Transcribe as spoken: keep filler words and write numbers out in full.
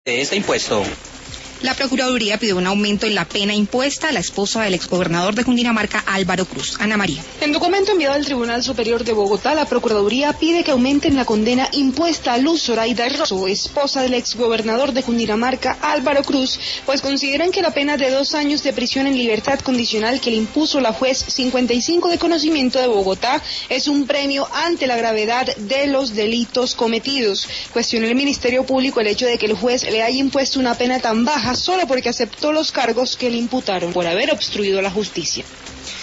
de este impuesto. La Procuraduría pidió un aumento en la pena impuesta a la esposa del exgobernador de Cundinamarca, Álvaro Cruz. Ana María. En documento enviado al Tribunal Superior de Bogotá, la Procuraduría pide que aumenten la condena impuesta a Luz Zoraida Rosso, esposa del exgobernador de Cundinamarca, Álvaro Cruz, pues consideran que la pena de dos años de prisión en libertad condicional que le impuso la juez cincuenta y cinco de conocimiento de Bogotá es un premio ante la gravedad de los delitos cometidos. Cuestionó el Ministerio Público el hecho de que el juez le haya impuesto una pena tan baja solo porque aceptó los cargos que le imputaron por haber obstruido la justicia.